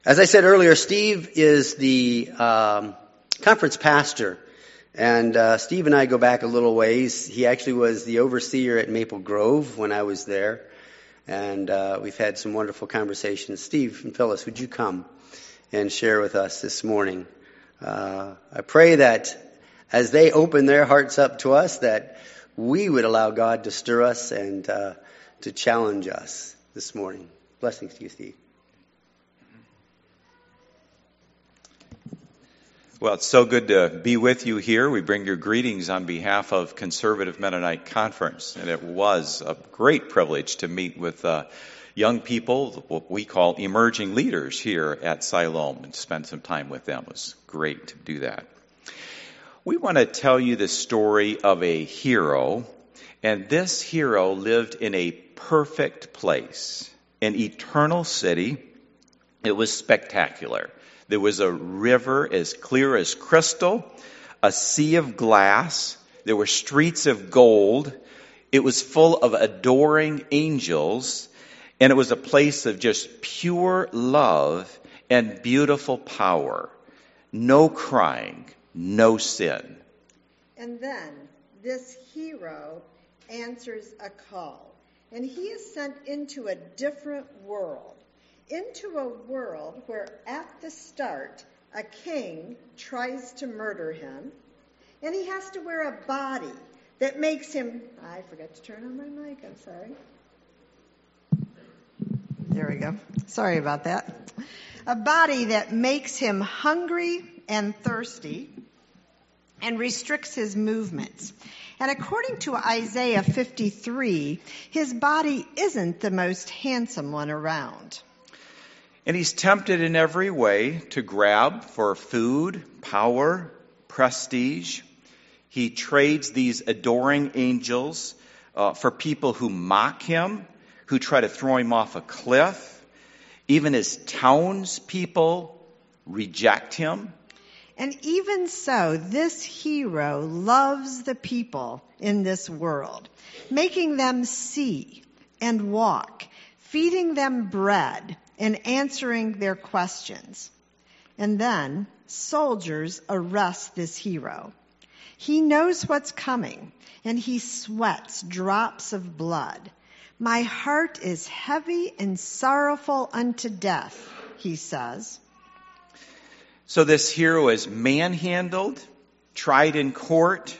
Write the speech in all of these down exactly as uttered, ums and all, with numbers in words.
As I said earlier, Steve is the um, conference pastor, and uh, Steve and I go back a little ways. He actually was the overseer at Maple Grove when I was there, and uh, we've had some wonderful conversations. Steve and Phyllis, would you come and share with us this morning? Uh, I pray that as they open their hearts up to us, that we would allow God to stir us and uh, to challenge us this morning. Blessings to you, Steve. Well, it's so good to be with you here. We bring your greetings on behalf of Conservative Mennonite Conference, and it was a great privilege to meet with uh, young people, what we call emerging leaders here at Siloam, and spend some time with them. It was great to do that. We want to tell you the story of a hero, and this hero lived in a perfect place, an eternal city. It was spectacular. There was a river as clear as crystal, a sea of glass. There were streets of gold. It was full of adoring angels, and it was a place of just pure love and beautiful power. No crying, no sin. And then this hero answers a call, and he is sent into a different world. Into a world where at the start a king tries to murder him, and he has to wear a body that makes him, I forgot to turn on my mic, I'm sorry. There we go. Sorry about that. A body that makes him hungry and thirsty and restricts his movements. And according to Isaiah fifty-three, his body isn't the most handsome one around. And he's tempted in every way to grab for food, power, prestige. He trades these adoring angels uh, for people who mock him, who try to throw him off a cliff. Even his townspeople reject him. And even so, this hero loves the people in this world, making them see and walk, feeding them bread, and answering their questions. And then soldiers arrest this hero. He knows what's coming, and he sweats drops of blood. My heart is heavy and sorrowful unto death, he says. So this hero is manhandled, tried in court,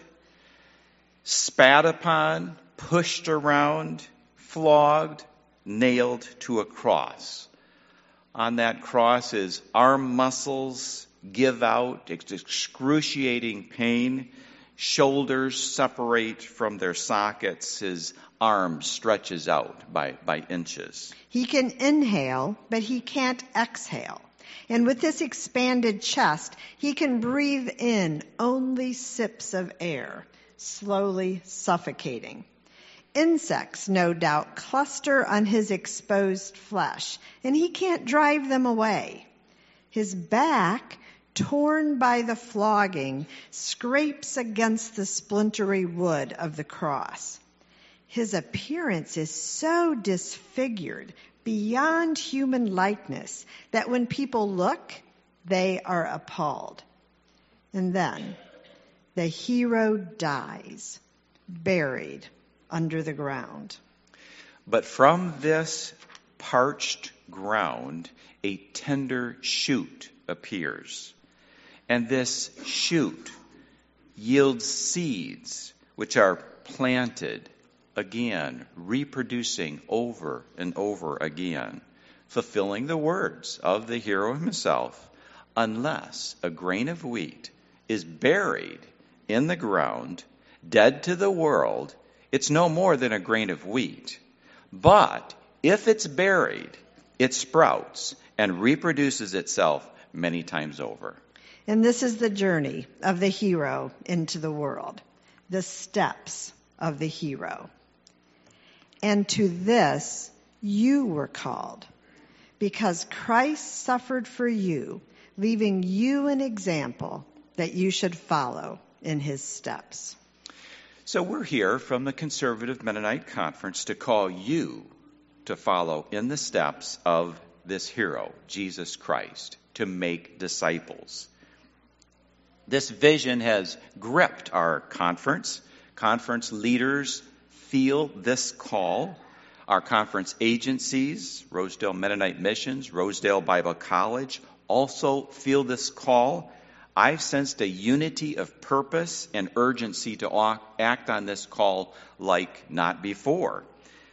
spat upon, pushed around, flogged, nailed to a cross. On that cross, his arm muscles give out, excruciating pain. Shoulders separate from their sockets. His arm stretches out by, by inches. He can inhale, but he can't exhale. And with this expanded chest, he can breathe in only sips of air, slowly suffocating. Insects, no doubt, cluster on his exposed flesh, and he can't drive them away. His back, torn by the flogging, scrapes against the splintery wood of the cross. His appearance is so disfigured beyond human likeness that when people look, they are appalled. And then the hero dies, buried under the ground. But from this parched ground, a tender shoot appears. And this shoot yields seeds which are planted again, reproducing over and over again, fulfilling the words of the hero himself. Unless a grain of wheat is buried in the ground, dead to the world, it's no more than a grain of wheat. But if it's buried, it sprouts and reproduces itself many times over. And this is the journey of the hero into the world, the steps of the hero. And to this you were called, because Christ suffered for you, leaving you an example that you should follow in his steps. So we're here from the Conservative Mennonite Conference to call you to follow in the steps of this hero, Jesus Christ, to make disciples. This vision has gripped our conference. Conference leaders feel this call. Our conference agencies, Rosedale Mennonite Missions, Rosedale Bible College, also feel this call. I've sensed a unity of purpose and urgency to act on this call like not before.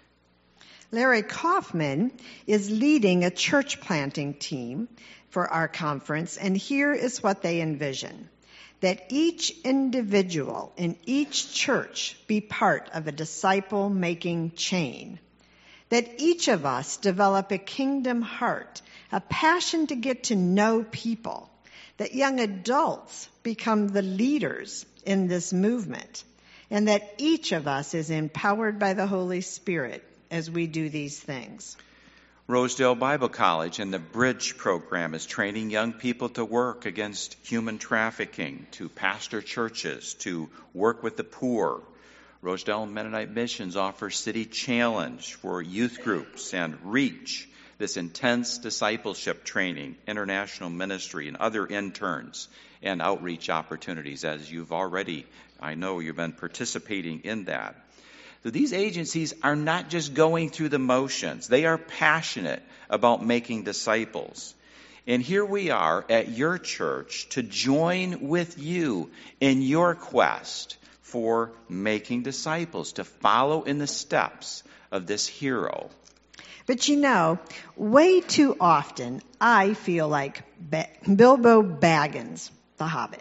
Larry Kaufman is leading a church planting team for our conference, and here is what they envision: that each individual in each church be part of a disciple-making chain, that each of us develop a kingdom heart, a passion to get to know people, that young adults become the leaders in this movement, and that each of us is empowered by the Holy Spirit as we do these things. Rosedale Bible College and the Bridge program is training young people to work against human trafficking, to pastor churches, to work with the poor. Rosedale Mennonite Missions offers City Challenge for youth groups and Reach, this intense discipleship training, international ministry, and other interns and outreach opportunities, as you've already, I know you've been participating in that. So these agencies are not just going through the motions. They are passionate about making disciples. And here we are at your church to join with you in your quest for making disciples, to follow in the steps of this hero. But you know, way too often I feel like ba- Bilbo Baggins, the Hobbit.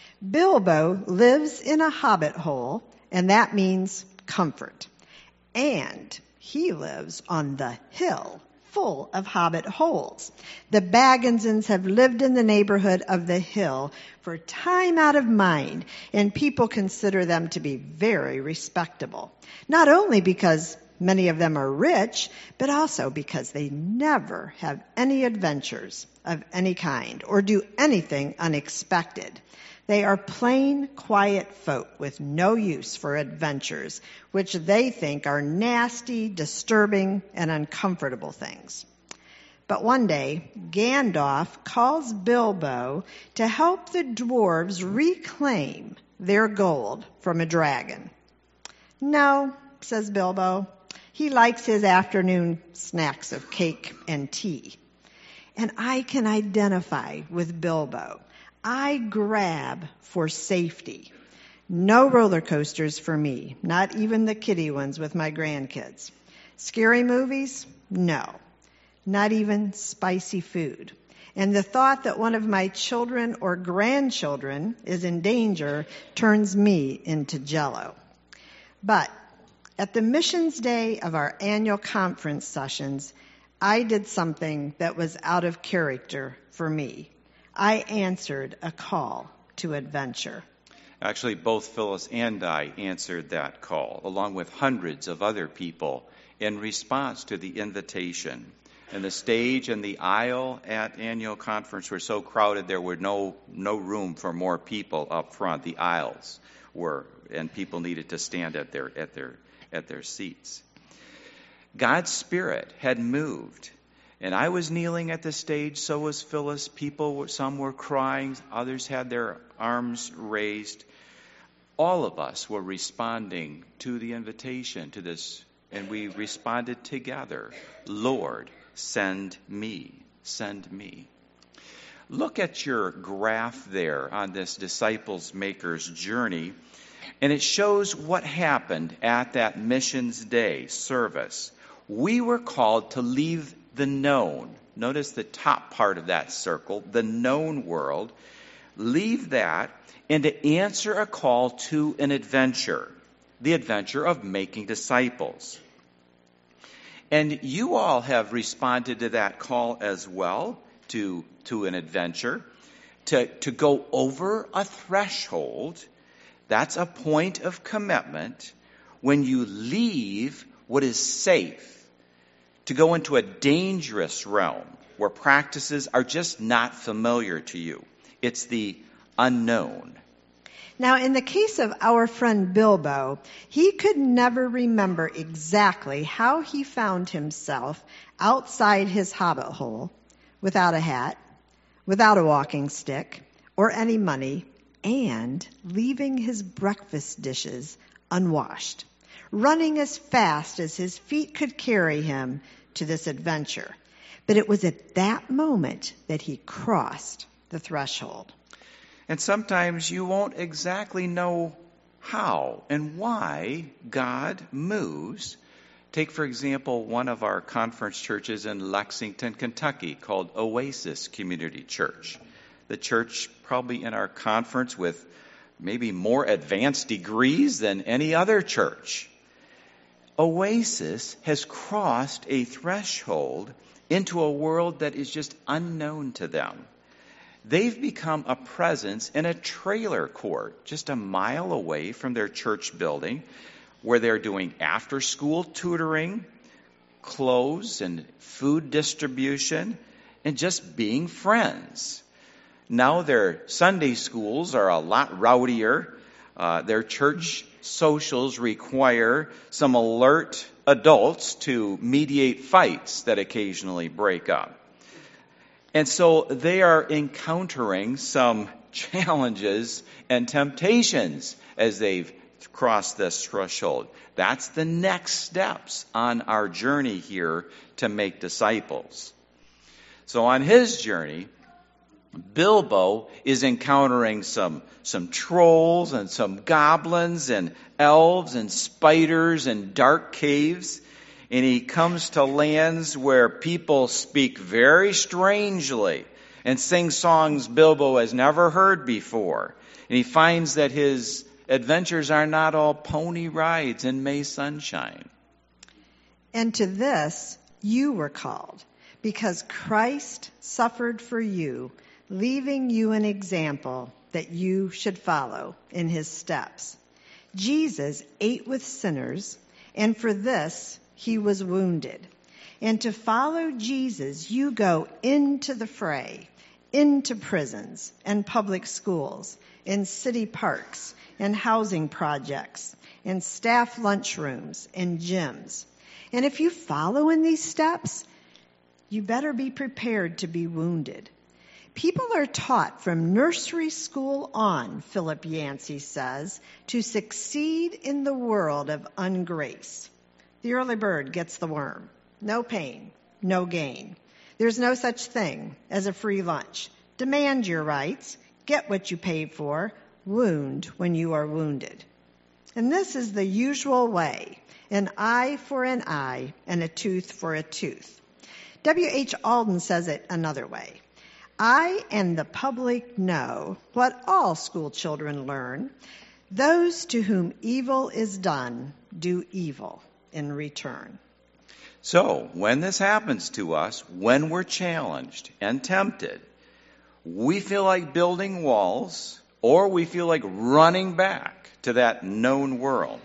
Bilbo lives in a hobbit hole, and that means comfort. And he lives on the hill full of hobbit holes. The Bagginsons have lived in the neighborhood of the hill for time out of mind, and people consider them to be very respectable. Not only because many of them are rich, but also because they never have any adventures of any kind or do anything unexpected. They are plain, quiet folk with no use for adventures, which they think are nasty, disturbing, and uncomfortable things. But one day, Gandalf calls Bilbo to help the dwarves reclaim their gold from a dragon. No, says Bilbo, he likes his afternoon snacks of cake and tea. And I can identify with Bilbo. I grab for safety. No roller coasters for me, not even the kiddie ones with my grandkids. Scary movies? No. Not even spicy food. And the thought that one of my children or grandchildren is in danger turns me into jello. But at the missions day of our annual conference sessions, I did something that was out of character for me. I answered a call to adventure. Actually, both Phyllis and I answered that call, along with hundreds of other people, in response to the invitation. And the stage and the aisle at annual conference were so crowded there were no no room for more people up front. The aisles were, and people needed to stand at their at their at their seats. God's Spirit had moved. And I was kneeling at the stage, so was Phyllis. People, were, some were crying, others had their arms raised. All of us were responding to the invitation to this, and we responded together. Lord, send me, send me. Look at your graph there on this Disciples Makers journey, and it shows what happened at that Missions Day service. We were called to leave the known. Notice the top part of that circle, the known world. Leave that and to answer a call to an adventure, the adventure of making disciples. And you all have responded to that call as well, to, to an adventure, to, to go over a threshold. That's a point of commitment when you leave what is safe to go into a dangerous realm where practices are just not familiar to you. It's the unknown. Now, in the case of our friend Bilbo, he could never remember exactly how he found himself outside his hobbit hole, without a hat, without a walking stick, or any money, and leaving his breakfast dishes unwashed, running as fast as his feet could carry him to this adventure. But it was at that moment that he crossed the threshold. And sometimes you won't exactly know how and why God moves. Take, for example, one of our conference churches in Lexington, Kentucky, called Oasis Community Church. The church probably in our conference with maybe more advanced degrees than any other church. Oasis has crossed a threshold into a world that is just unknown to them. They've become a presence in a trailer court just a mile away from their church building, where they're doing after-school tutoring, clothes and food distribution, and just being friends. Now their Sunday schools are a lot rowdier. Uh, their church socials require some alert adults to mediate fights that occasionally break up. And so they are encountering some challenges and temptations as they've crossed this threshold. That's the next steps on our journey here to make disciples. So on his journey, Bilbo is encountering some, some trolls and some goblins and elves and spiders and dark caves. And he comes to lands where people speak very strangely and sing songs Bilbo has never heard before. And he finds that his adventures are not all pony rides in May sunshine. And to this you were called, because Christ suffered for you, leaving you an example that you should follow in his steps. Jesus ate with sinners, and for this he was wounded. And to follow Jesus, you go into the fray, into prisons and public schools, in city parks and housing projects, in staff lunchrooms and gyms. And if you follow in these steps, you better be prepared to be wounded. People are taught from nursery school on, Philip Yancey says, to succeed in the world of ungrace. The early bird gets the worm. No pain, no gain. There's no such thing as a free lunch. Demand your rights. Get what you paid for. Wound when you are wounded. And this is the usual way. An eye for an eye and a tooth for a tooth. W H Auden says it another way. I and the public know what all school children learn. Those to whom evil is done do evil in return. So, when this happens to us, when we're challenged and tempted, we feel like building walls, or we feel like running back to that known world.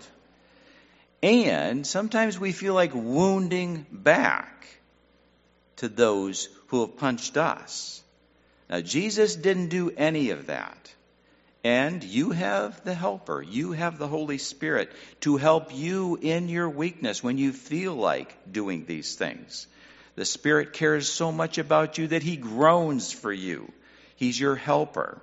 And sometimes we feel like wounding back to those who have punched us. Now, Jesus didn't do any of that. And you have the helper, you have the Holy Spirit to help you in your weakness when you feel like doing these things. The Spirit cares so much about you that he groans for you. He's your helper.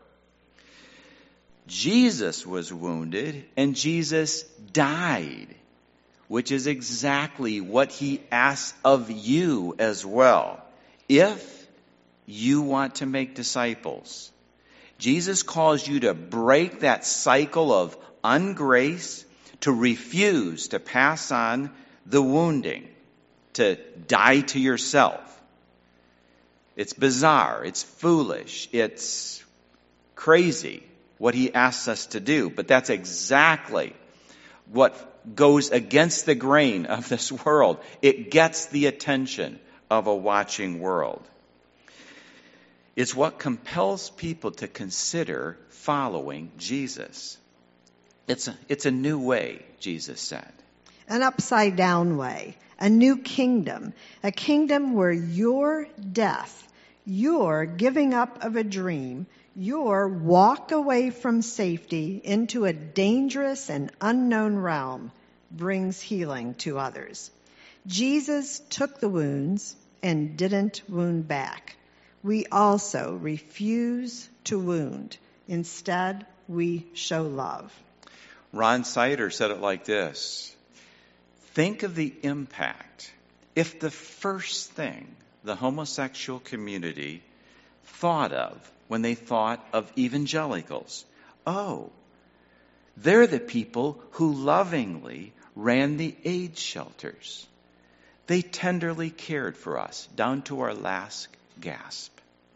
Jesus was wounded and Jesus died, which is exactly what he asks of you as well. If you want to make disciples, Jesus calls you to break that cycle of ungrace, to refuse to pass on the wounding, to die to yourself. It's bizarre, it's foolish, it's crazy what he asks us to do, but that's exactly what goes against the grain of this world. It gets the attention of a watching world. It's what compels people to consider following Jesus. It's a, it's a new way, Jesus said. An upside down way, a new kingdom, a kingdom where your death, your giving up of a dream, your walk away from safety into a dangerous and unknown realm brings healing to others. Jesus took the wounds and didn't wound back. We also refuse to wound. Instead, we show love. Ron Sider said it like this: think of the impact if the first thing the homosexual community thought of when they thought of evangelicals, oh, they're the people who lovingly ran the AIDS shelters. They tenderly cared for us down to our last gasp.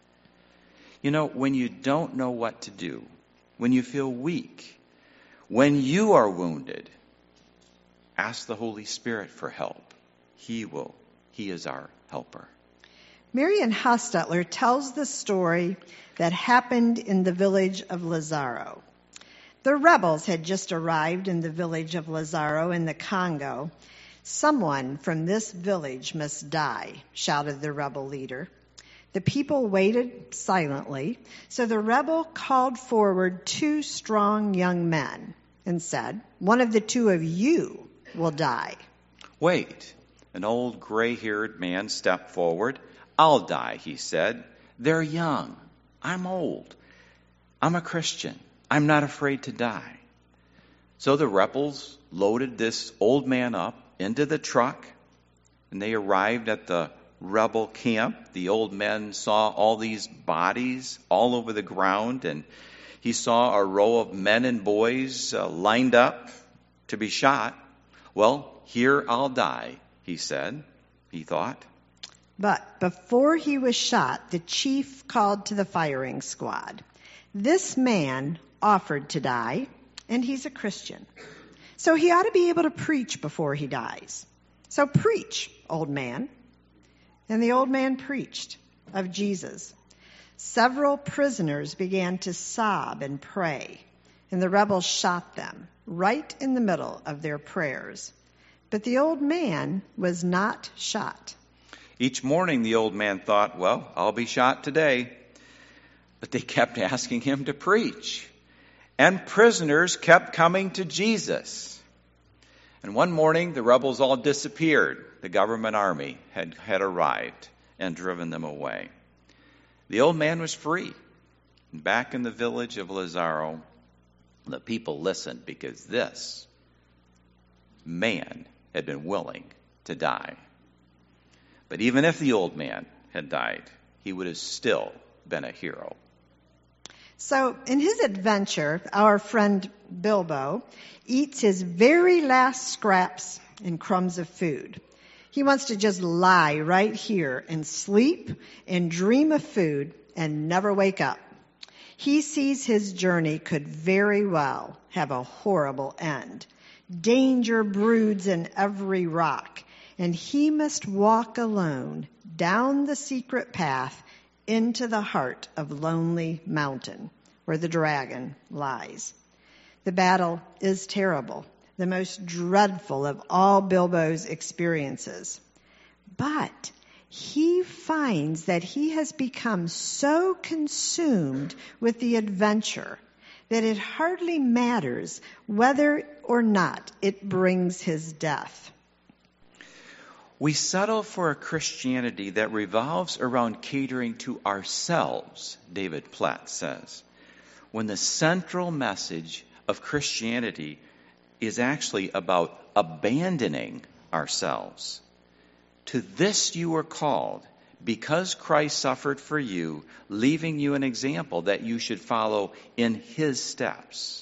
You know, when you don't know what to do, when you feel weak, when you are wounded, ask the Holy Spirit for help. He will. He is our helper. Marian Hostetler tells the story that happened in the village of Lazaro. The rebels had just arrived in the village of Lazaro in the Congo. Someone from this village must die, shouted the rebel leader. The people waited silently, so the rebel called forward two strong young men and said, one of the two of you will die. Wait, an old gray-haired man stepped forward. I'll die, he said. They're young. I'm old. I'm a Christian. I'm not afraid to die. So the rebels loaded this old man up into the truck, and they arrived at the rebel camp. The old man saw all these bodies all over the ground, and he saw a row of men and boys uh, lined up to be shot. Well, here I'll die, he said, he thought. But before he was shot, the chief called to the firing squad. This man offered to die, and he's a Christian. So he ought to be able to preach before he dies. So preach, old man. And the old man preached of Jesus. Several prisoners began to sob and pray, and the rebels shot them right in the middle of their prayers. But the old man was not shot. Each morning the old man thought, well, I'll be shot today. But they kept asking him to preach. And prisoners kept coming to Jesus. And one morning the rebels all disappeared. The government army had, had arrived and driven them away. The old man was free. And back in the village of Lazaro, the people listened because this man had been willing to die. But even if the old man had died, he would have still been a hero. So in his adventure, our friend Bilbo eats his very last scraps and crumbs of food. He wants to just lie right here and sleep and dream of food and never wake up. He sees his journey could very well have a horrible end. Danger broods in every rock, and he must walk alone down the secret path into the heart of Lonely Mountain, where the dragon lies. The battle is terrible, the most dreadful of all Bilbo's experiences. But he finds that he has become so consumed with the adventure that it hardly matters whether or not it brings his death. We settle for a Christianity that revolves around catering to ourselves, David Platt says, when the central message of Christianity is actually about abandoning ourselves. To this you were called, because Christ suffered for you, leaving you an example that you should follow in his steps.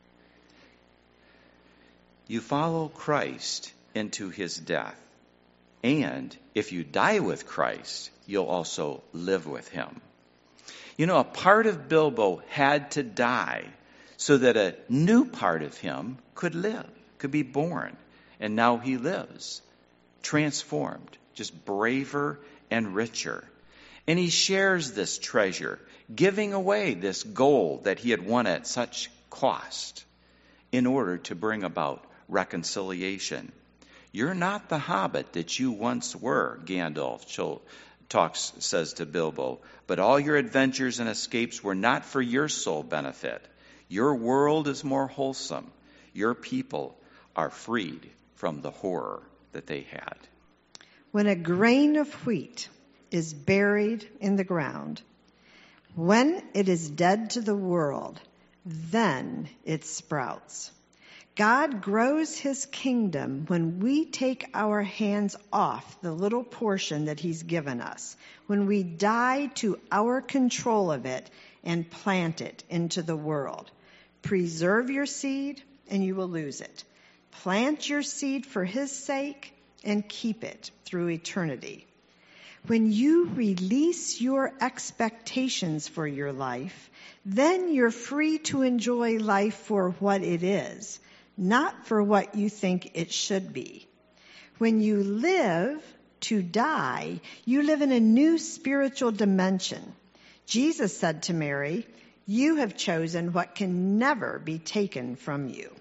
You follow Christ into his death. And if you die with Christ, you'll also live with him. You know, a part of Bilbo had to die so that a new part of him could live, could be born. And now he lives, transformed, just braver and richer. And he shares this treasure, giving away this gold that he had won at such cost in order to bring about reconciliation. You're not the hobbit that you once were, Gandalf talks, says to Bilbo, but all your adventures and escapes were not for your sole benefit. Your world is more wholesome. Your people are freed from the horror that they had. When a grain of wheat is buried in the ground, when it is dead to the world, then it sprouts. God grows his kingdom when we take our hands off the little portion that he's given us, when we die to our control of it and plant it into the world. Preserve your seed and you will lose it. Plant your seed for his sake and keep it through eternity. When you release your expectations for your life, then you're free to enjoy life for what it is, not for what you think it should be. When you live to die, you live in a new spiritual dimension. Jesus said to Mary, "You have chosen what can never be taken from you."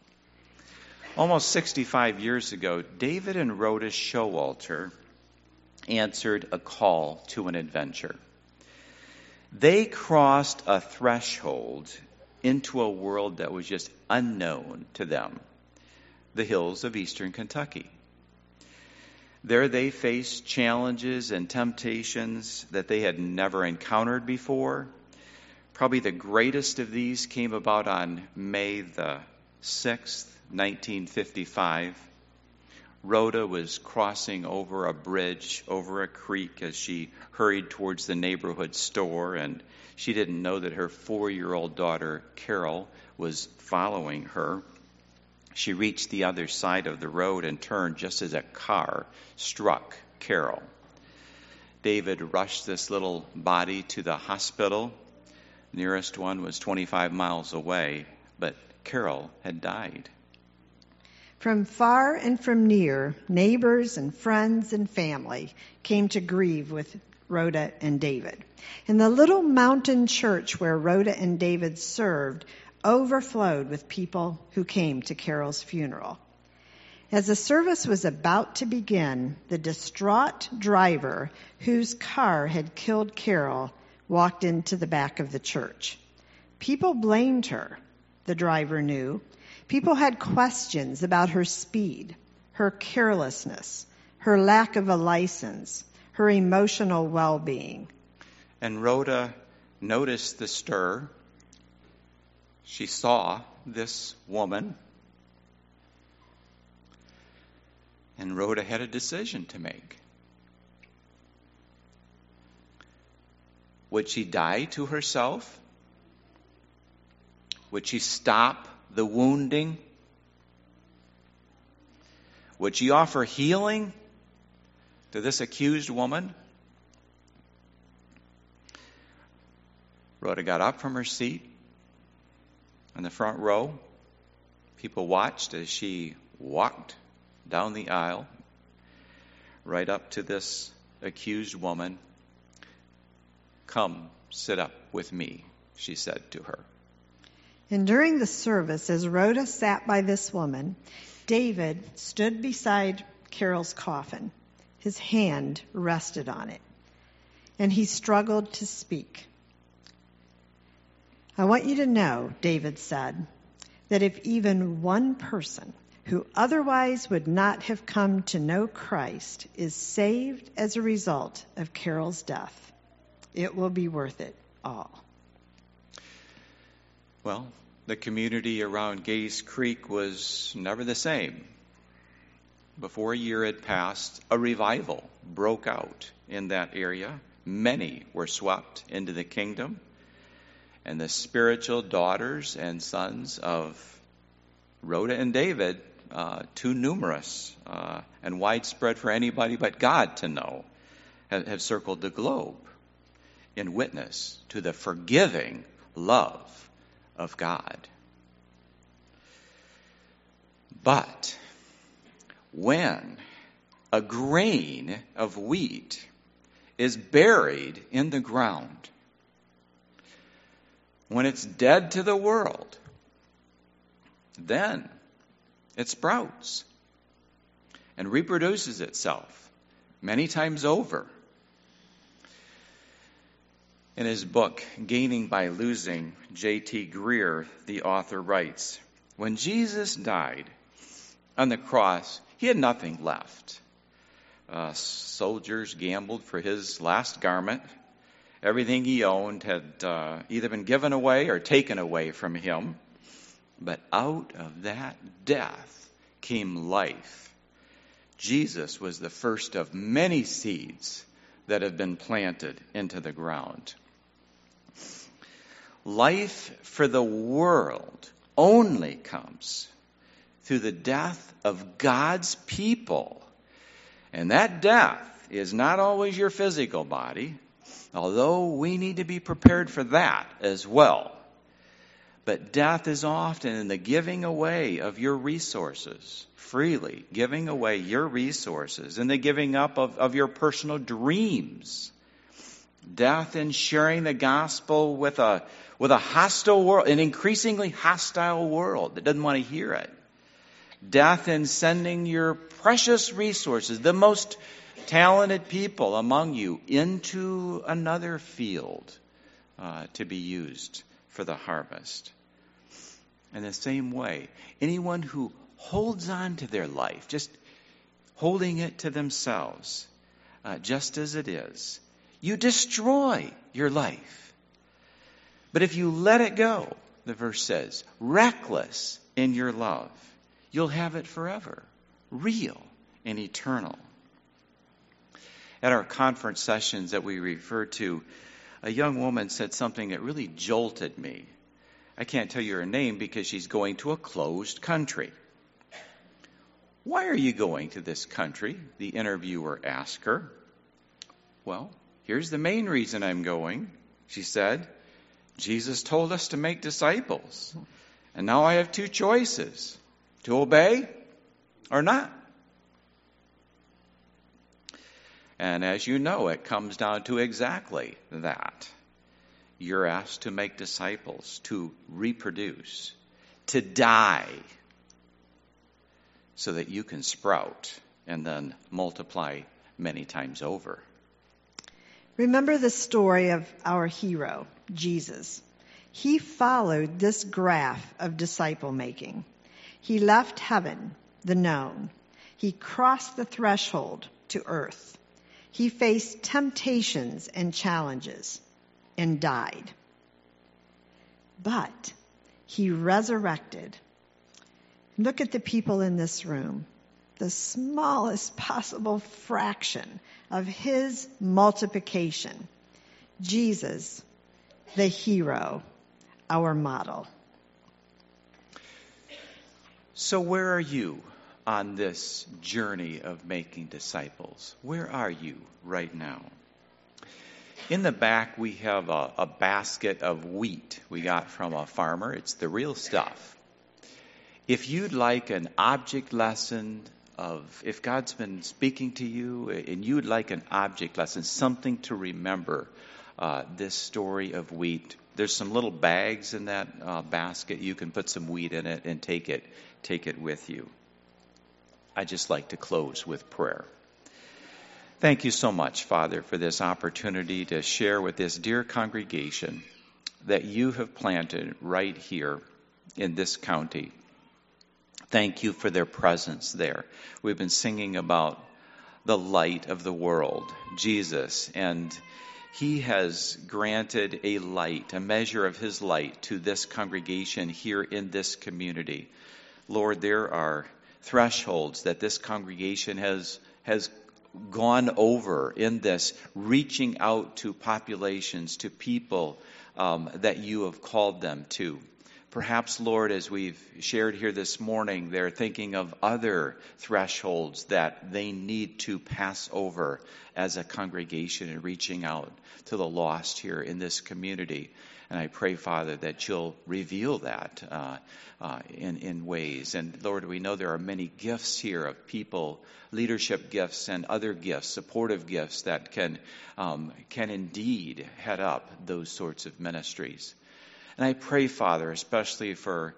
Almost sixty-five years ago, David and Rhoda Showalter answered a call to an adventure. They crossed a threshold into a world that was just unknown to them, the hills of eastern Kentucky. There they faced challenges and temptations that they had never encountered before. Probably the greatest of these came about on May the sixth, nineteen fifty-five. Rhoda was crossing over a bridge, over a creek, as she hurried towards the neighborhood store, and she didn't know that her four-year-old daughter, Carol, was following her. She reached the other side of the road and turned just as a car struck Carol. David rushed this little body to the hospital. Nearest one was twenty-five miles away, but Carol had died. From far and from near, neighbors and friends and family came to grieve with Rhoda and David. And the little mountain church where Rhoda and David served overflowed with people who came to Carol's funeral. As the service was about to begin, the distraught driver whose car had killed Carol walked into the back of the church. People blamed her, the driver knew. People had questions about her speed, her carelessness, her lack of a license, her emotional well-being. And Rhoda noticed the stir. She saw this woman. And Rhoda had a decision to make. Would she die to herself? Would she stop the wounding? Would she offer healing to this accused woman? Rhoda got up from her seat in the front row. People watched as she walked down the aisle right up to this accused woman. "Come, sit up with me," she said to her. And during the service, as Rhoda sat by this woman, David stood beside Carol's coffin. His hand rested on it, and he struggled to speak. "I want you to know," David said, "that if even one person who otherwise would not have come to know Christ is saved as a result of Carol's death, it will be worth it all." Well, the community around Gaze Creek was never the same. Before a year had passed, a revival broke out in that area. Many were swept into the kingdom, and the spiritual daughters and sons of Rhoda and David, uh, too numerous uh, and widespread for anybody but God to know, have, have circled the globe in witness to the forgiving love of God. But when a grain of wheat is buried in the ground, when it's dead to the world, then it sprouts and reproduces itself many times over In his book, Gaining by Losing, J T Greer, the author, writes, when Jesus died on the cross, he had nothing left. Uh, soldiers gambled for his last garment. Everything he owned had uh, either been given away or taken away from him. But out of that death came life. Jesus was the first of many seeds that have been planted into the ground. Life for the world only comes through the death of God's people. And that death is not always your physical body, although we need to be prepared for that as well. But death is often in the giving away of your resources, freely giving away your resources, and the giving up of, of your personal dreams. Death in sharing the gospel with a with a hostile world, an increasingly hostile world that doesn't want to hear it. Death in sending your precious resources, the most talented people among you, into another field uh, to be used for the harvest. In the same way, anyone who holds on to their life, just holding it to themselves, uh, just as it is, you destroy your life. But if you let it go, the verse says, reckless in your love, you'll have it forever, real and eternal. At our conference sessions that we referred to, a young woman said something that really jolted me. I can't tell you her name because she's going to a closed country. Why are you going to this country? The interviewer asked her. Well, here's the main reason I'm going, she said. Jesus told us to make disciples. And now I have two choices, to obey or not. And as you know, it comes down to exactly that. You're asked to make disciples, to reproduce, to die, so that you can sprout and then multiply many times over. Remember the story of our hero, Jesus. He followed this graph of disciple making. He left heaven, the known. He crossed the threshold to earth. He faced temptations and challenges and died. But he resurrected. Look at the people in this room. The smallest possible fraction of his multiplication. Jesus, the hero, our model. So where are you on this journey of making disciples? Where are you right now? In the back, we have a, a basket of wheat we got from a farmer. It's the real stuff. If you'd like an object lesson of, if God's been speaking to you and you'd like an object lesson, something to remember, uh, this story of wheat, there's some little bags in that uh, basket. You can put some wheat in it and take it, take it with you. I'd just like to close with prayer. Thank you so much, Father, for this opportunity to share with this dear congregation that you have planted right here in this county. Thank you for their presence there. We've been singing about the light of the world, Jesus, and he has granted a light, a measure of his light to this congregation here in this community. Lord, there are thresholds that this congregation has has gone over in this, reaching out to populations, to people um, that you have called them to. Perhaps, Lord, as we've shared here this morning, they're thinking of other thresholds that they need to pass over as a congregation and reaching out to the lost here in this community. And I pray, Father, that you'll reveal that uh, uh, in, in ways. And Lord, we know there are many gifts here of people, leadership gifts and other gifts, supportive gifts that can um, can indeed head up those sorts of ministries. And I pray, Father, especially for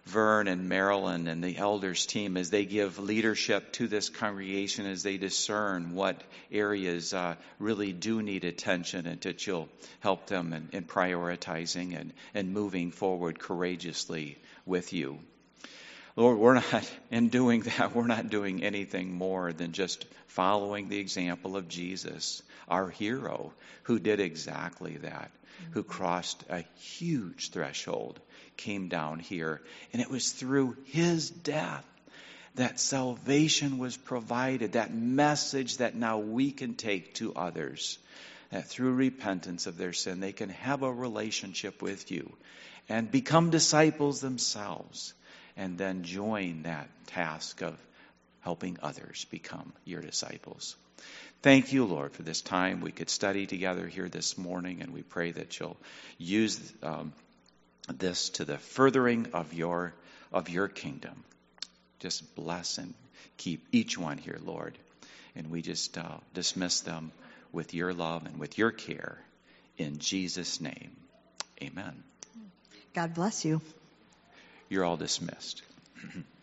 Vern and Marilyn and the elders team as they give leadership to this congregation, as they discern what areas uh, really do need attention, and that you'll help them in, in prioritizing and, and moving forward courageously with you. Lord, we're not, in doing that, we're not doing anything more than just following the example of Jesus, our hero, who did exactly that, mm-hmm. who crossed a huge threshold, came down here, and it was through his death that salvation was provided, that message that now we can take to others, that through repentance of their sin, they can have a relationship with you and become disciples themselves, and then join that task of helping others become your disciples. Thank you, Lord, for this time we could study together here this morning, and we pray that you'll use um, this to the furthering of your of your kingdom. Just bless and keep each one here, Lord, and we just uh, dismiss them with your love and with your care. In Jesus' name, amen. God bless you. You're all dismissed.